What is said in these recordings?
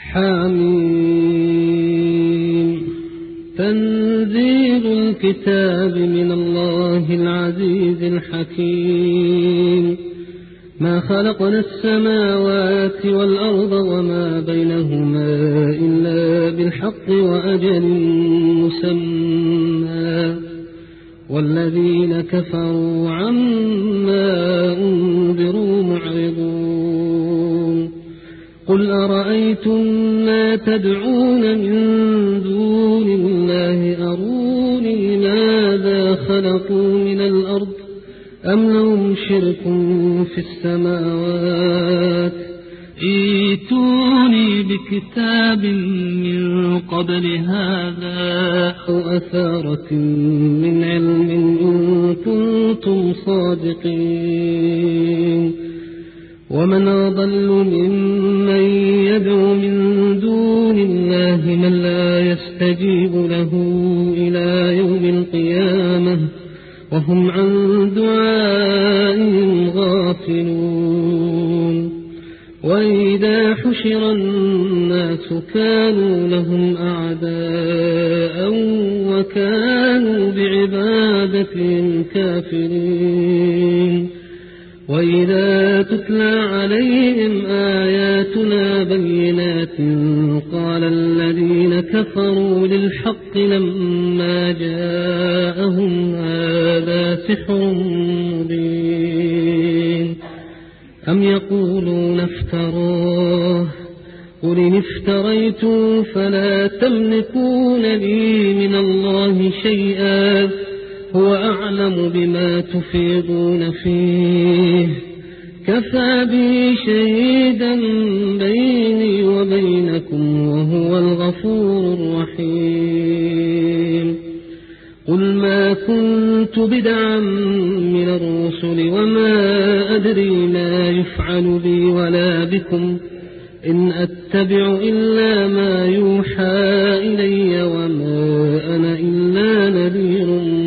حميم. تنزيل الكتاب من الله العزيز الحكيم. ما خلقنا السماوات والأرض وما بينهما إلا بالحق وأجل مسمى، والذين كفروا عما أنذروا معرضون. قل أرأيتم ما تدعون من دون الله أروني ماذا خلقوا من الأرض أم لهم شرك في السماوات ائتوني بكتاب من قبل هذا أو أثارة من علم إن كنتم صادقين. ومن أضل ممن يدعو من دون الله من لا يستجيب له إلى يوم القيامة وهم عن دعائهم غافلون. وإذا حشر الناس كانوا لهم أعداء وكانوا بعبادتهم كافرين. وإذا تتلى عليهم آياتنا بينات قال الذين كفروا للحق لما جاءهم هذا سحر مبين. أم يقولون افتراه قل إن افتريت فلا تملكون لي من الله شيئا هو أعلم بما تفيضون فيه كفى بي شهيدا بيني وبينكم وهو الغفور الرحيم. قل ما كنت بدعا من الرسل وما أدري ما يفعل بي ولا بكم إن أتبع إلا ما يوحى إلي وما أنا إلا نذير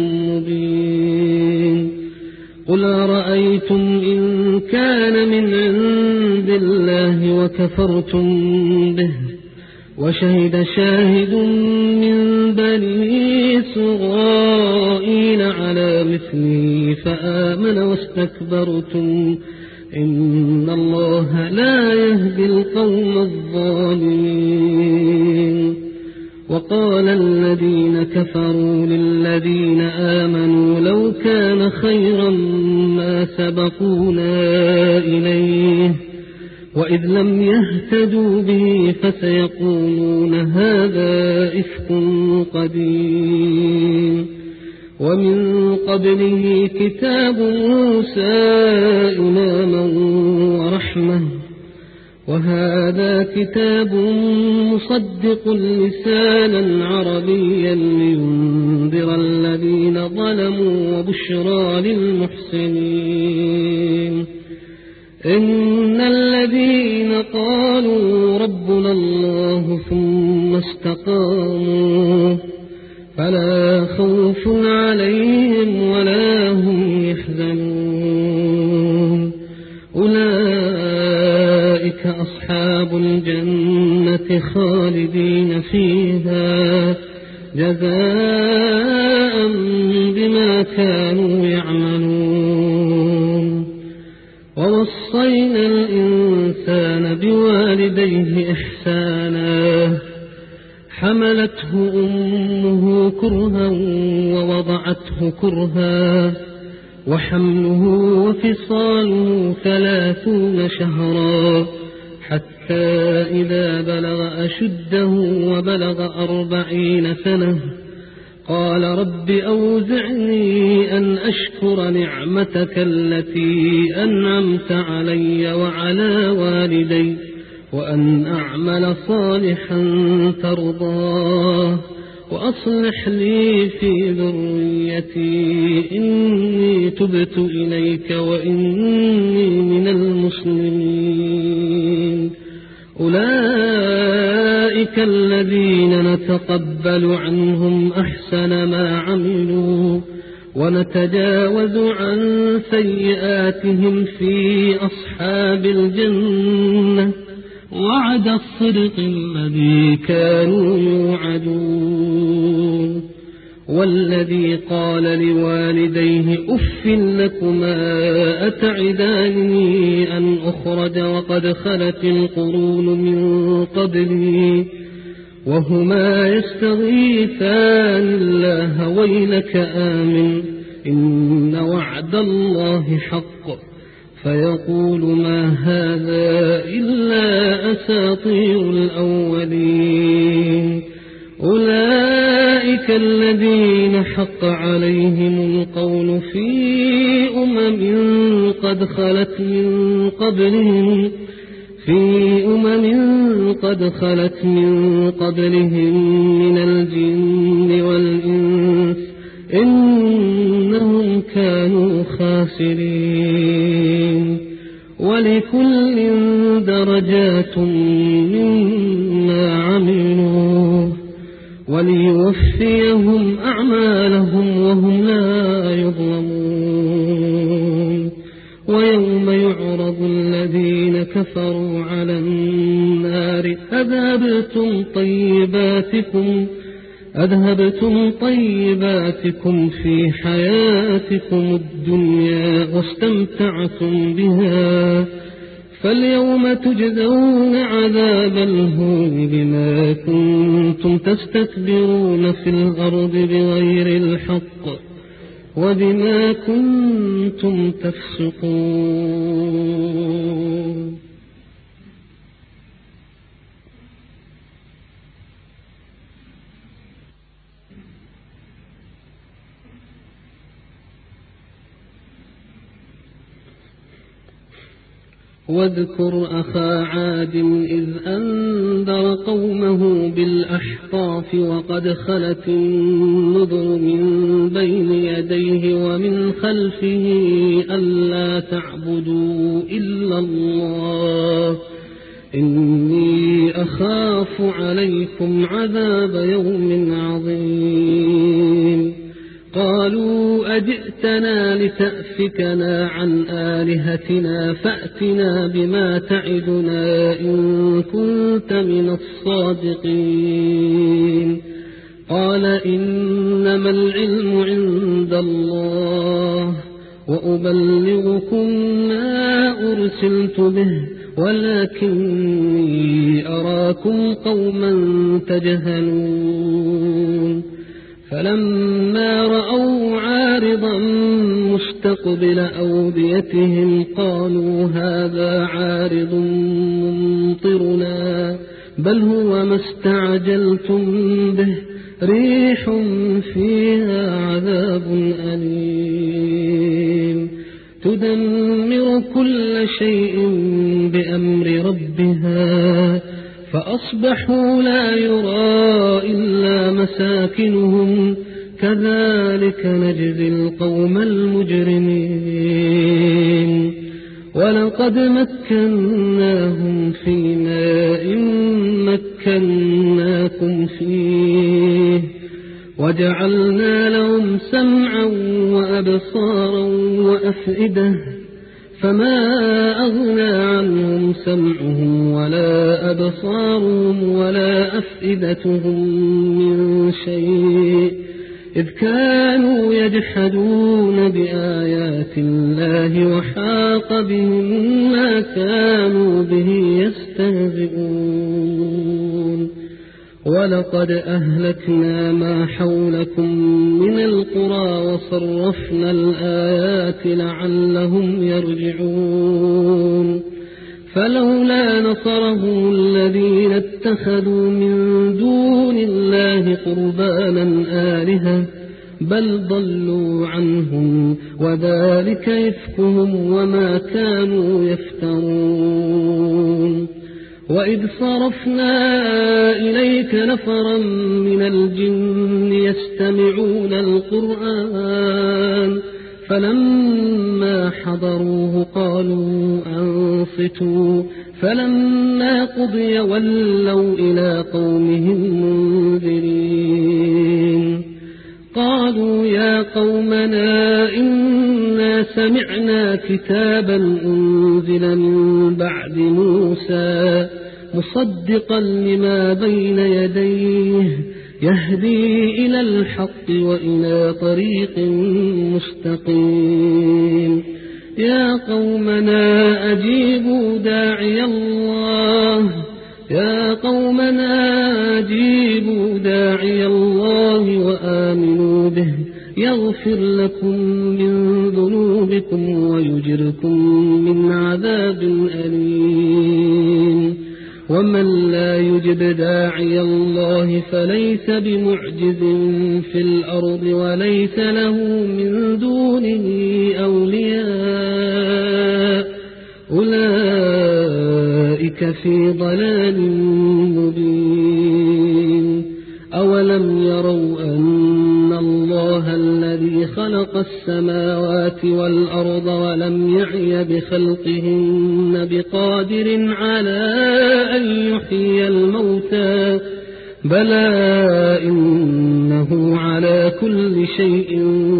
مبين. قل أرأيتم إن كان من عند الله وكفرتم به وشهد شاهد من بني إسرائيل على مثلي فآمن واستكبرتم إن الله لا يهدي القوم الظالمين. وقال الذين كفروا للذين آمنوا لو كان خيرا ما سبقونا إليه وإذ لم يهتدوا به فسيقولون هذا إفك قديم. ومن قبله كتاب موسى إماما ورحمة وهذا كتاب مصدق لسانا عربيا لينذر الذين ظلموا وبشرى للمحسنين. إن الذين قالوا ربنا الله ثم استقاموا فلا خوف عليهم ولا هم يحزنون أولئك أصحاب الجنة خالدين فيها جزاء بما كانوا يعملون. ووصينا الإنسان بوالديه إحسانا حملته أمه كرها ووضعته كرها وحمله وفصاله 30 شهرا حتى إذا بلغ أشده وبلغ 40 سنة قال رب أوزعني أن أشكر نعمتك التي أنعمت علي وعلى والدي وأن أعمل صالحا ترضاه وأصلح لي في ذريتي إني تبت إليك وإني من المسلمين. أولئك الذين نتقبل عنهم أحسن ما عملوا ونتجاوز عن سيئاتهم في أصحاب الجنة وعد الصدق الذي كانوا يوعدون والذي قال لوالديه أف لكما أتعدانني أن أخرج وقد خلت القرون من قبلي وهما يستغيثان الله ويلك آمن إن وعد الله حق فيقول ما هذا إلا أساطير الأولين أولئك الذين حق عليهم القول في قد خلت من قبلهم من الجن والإنس إنهم كانوا خاسرين ولكل درجات مما عملوا وليوفيهم أعمالهم وهم لا يظلمون ويوم يعرض الذين كفروا على النار أذهبتم طيباتكم في حياتكم الدنيا واستمتعتم بها فاليوم تجزون عذاب الهون بما كنتم تستكبرون في الأرض بغير الحق وبما كنتم تفسقون واذكر أخا عاد إذ أنذر قومه بالأحقاف وقد خلت النذر من بين يديه ومن خلفه ألا تعبدوا إلا الله إني أخاف عليكم عذاب يوم عظيم قالوا أجئتنا لتأفكنا عن آلهتنا فأتنا بما تعدنا إن كنت من الصادقين قال إنما العلم عند الله وأبلغكم ما أرسلت به ولكني أراكم قوما تجهلون فلما رأوا عارضا مستقبل أوديتهم قالوا هذا عارض ممطرنا بل هو ما استعجلتم به ريح فيها عذاب أليم تدمر كل شيء بأمر ربها فأصبحوا لا يرى إلا مساكنهم كذلك نجزي القوم المجرمين ولقد مكناهم في ماء مكناكم فيه وجعلنا لهم سمعا وأبصارا وأفئدة فما أغنى عنهم سمعهم ولا أبصارهم ولا أفئدتهم من شيء إذ كانوا يجحدون بآيات الله وحاق بهم ما كانوا به يستهزئون ولقد أهلكنا ما حولكم من القرى وصرفنا الآيات لعلهم يرجعون فلولا نصرهم الذين اتخذوا من دون الله قربانا آلهة بل ضلوا عنهم وذلك إفكهم وما كانوا يفترون وإذ صرفنا إليك نفرا من الجن يستمعون القرآن فلما حضروه قالوا أنصتوا فلما قضي ولوا إلى قومهم منذرين قالوا يا قومنا إنا سمعنا كتابا أنزل من بعد موسى مصدقا لما بين يديه يهدي إلى الحق وإلى طريق مستقيم يا قومنا أجيبوا داعي الله وآمنوا به يغفر لكم من ذنوبكم ويجركم من عذاب أليم ومن لا يجب داعي الله فليس بمعجز في الأرض وليس له من دونه أولياء أولئك في ضلال مبين أولم يروا أن الله الذي خلق السماوات والأرض ولم يعي بخلقهن بقادر على أن يحيي الموتى بلى إنه على كل شيء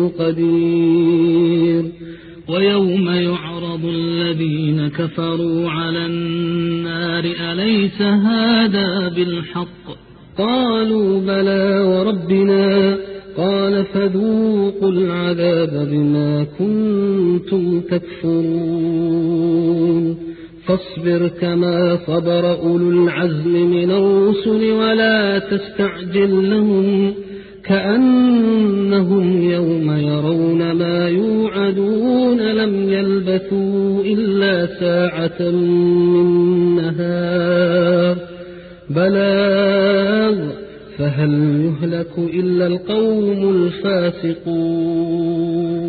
قدير ويوم يعرض الذين كفروا على النار أليس هذا بالحق قالوا بلى وربنا قال فذوقوا العذاب بما كنتم تكفرون فاصبر كما صبر أولو العزم من الرسل ولا تستعجل لهم كأنهم يوم يرون ما يوعدون لم يلبثوا إلا ساعة من نهار بلاغ فهل يهلك إلا القوم الفاسقون